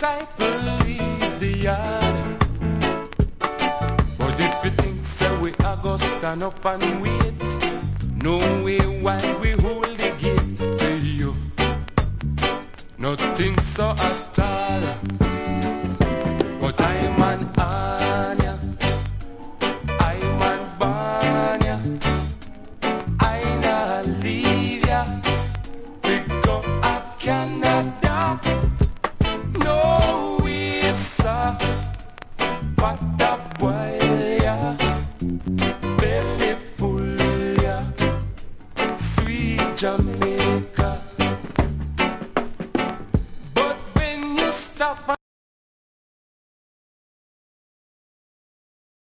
disciple leave the yard. But if you think so, we are gonna stand up and wait. No way while we hold the gate for you. Nothing so at all. But I'm an Anya, I'm an Banya, I not leave ya. We go a Canada. No way, sir. What a boy, yeah. Belly full, yeah. Sweet Jamaica. But when you stop